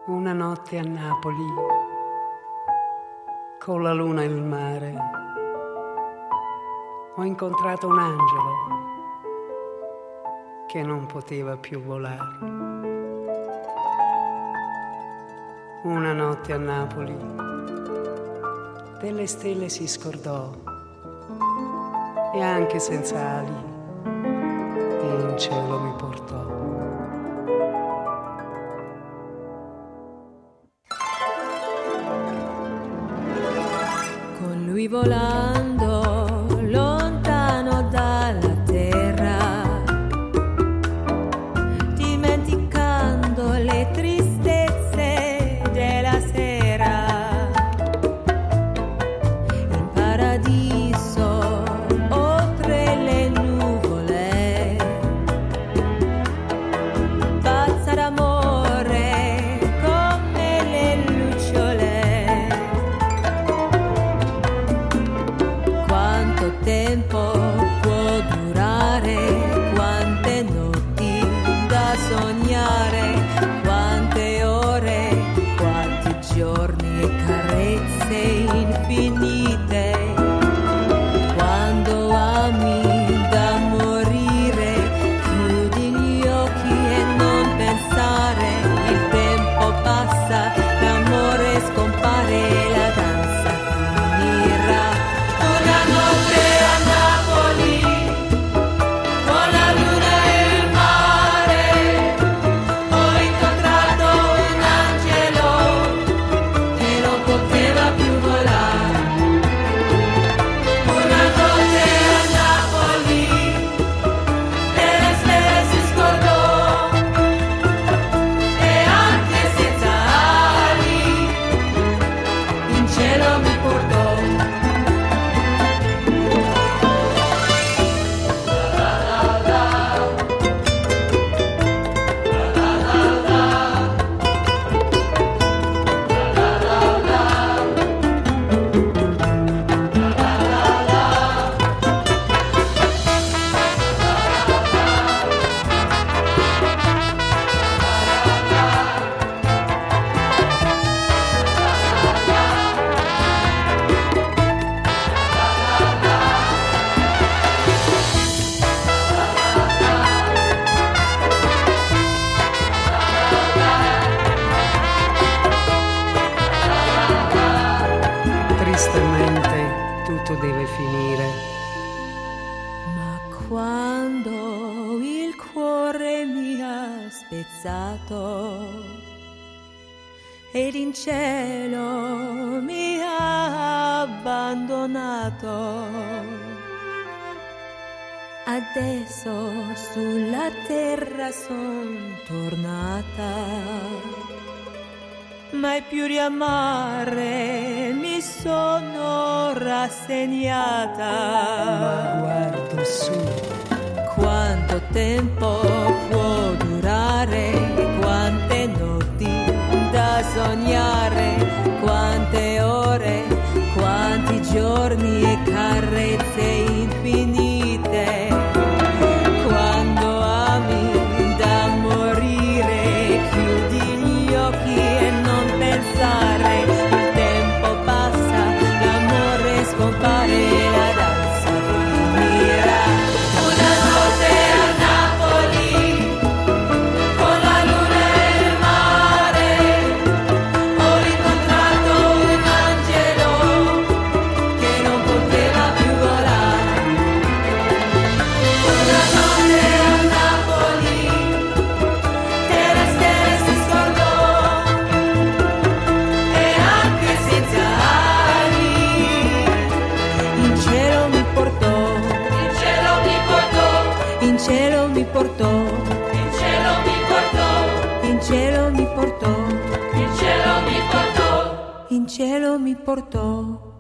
Una notte a Napoli, con la luna e il mare, ho incontrato un angelo che non poteva più volare. Una notte a Napoli, delle stelle si scordò e anche senza ali in cielo mi portò. Con lui volando lontano dalla terra, dimenticando le tristezze della sera, in paradiso oltre le nuvole, pazza d'amore come le lucciole. Quanto tempo può durare, quante notti da sognare, quante ore, quanti giorni e carezze infinite. Quando ami da morire, chiudi gli occhi e non pensare, il tempo passa, l'amore scompare, la danza finirà. Una notte a Napoli, con la luna e il mare, ho incontrato un angelo che non poteva più volare. Una notte a Napoli, delle stelle si scordò e anche senza ali in cielo mi portò. Tristemente tutto deve finire. Ma quando il cuore mi ha spezzato ed in cielo mi ha abbandonato, adesso sulla terra son tornata. Mai più riamare mi sono rassegnata. Ma guardo su, Quanto tempo può durare, quante notti da sognare, quante ore, quanti giorni e carezze infinite. Quando ami da morire, chiudi gli occhi e non pensare, il tempo passa, l'amore scompare, la danza finirà. Una notte a Napoli, con la luna e il mare, ho incontrato un angelo che non poteva più volare. Una notte a Napoli, delle stelle si scordò e anche senza ali in cielo mi portò, in cielo mi portò, in cielo mi portò, in cielo mi portò, in cielo mi portò, in cielo mi portò, in cielo mi portò.